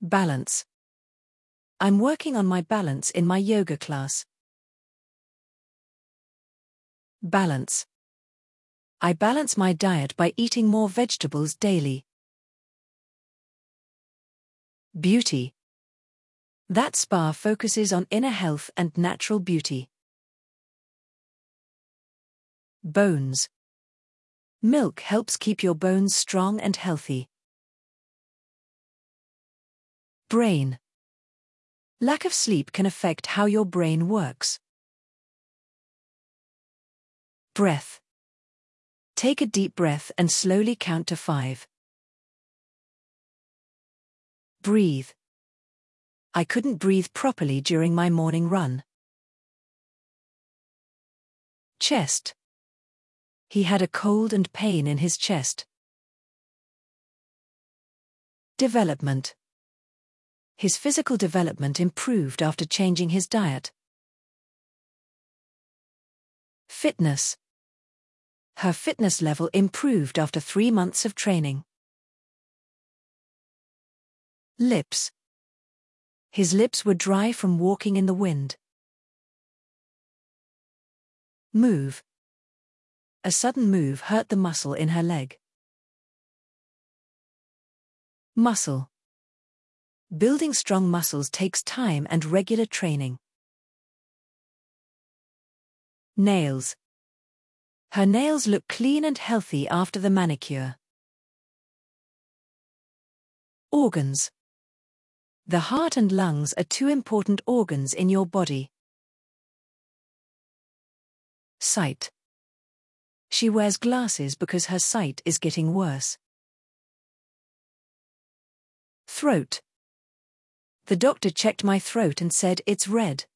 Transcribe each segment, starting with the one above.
Balance. I'm working on my balance in my yoga class. Balance. I balance my diet by eating more vegetables daily. Beauty. That spa focuses on inner health and natural beauty. Bones. Milk helps keep your bones strong and healthy. Brain. Lack of sleep can affect how your brain works. Breath. Take a deep breath and slowly count to 5. Breathe. I couldn't breathe properly during my morning run. Chest. He had a cold and pain in his chest. Development. His physical development improved after changing his diet. Fitness. Her fitness level improved after 3 months of training. Lips. His lips were dry from walking in the wind. Move. A sudden move hurt the muscle in her leg. Muscle. Building strong muscles takes time and regular training. Nails. Her nails look clean and healthy after the manicure. Organs. The heart and lungs are 2 important organs in your body. Sight. She wears glasses because her sight is getting worse. Throat. The doctor checked my throat and said it's red.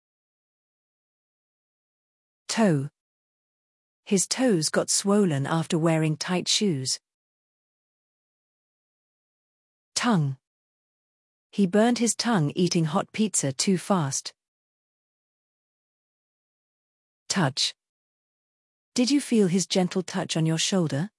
Toe. His toes got swollen after wearing tight shoes. Tongue. He burned his tongue eating hot pizza too fast. Touch. Did you feel his gentle touch on your shoulder?